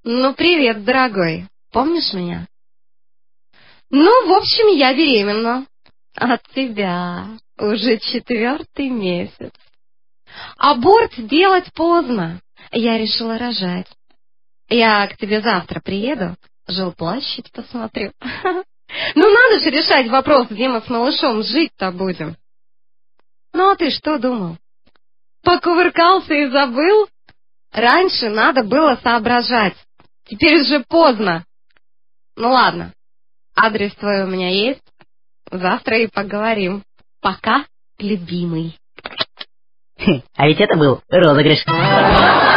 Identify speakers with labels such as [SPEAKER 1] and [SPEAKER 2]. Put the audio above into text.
[SPEAKER 1] Ну, привет, дорогой. Помнишь меня? Ну, в общем, я беременна. От тебя. Уже 4-й месяц. Аборт делать поздно. Я решила рожать. Я к тебе завтра приеду. Жилплощадь посмотрю. Ну, надо же решать вопрос, где мы с малышом жить-то будем. Ну, а ты что думал? Покувыркался и забыл? Раньше надо было соображать. Теперь уже поздно. Ну, ладно. Адрес твой у меня есть. Завтра и поговорим. Пока, любимый.
[SPEAKER 2] А ведь это был розыгрыш.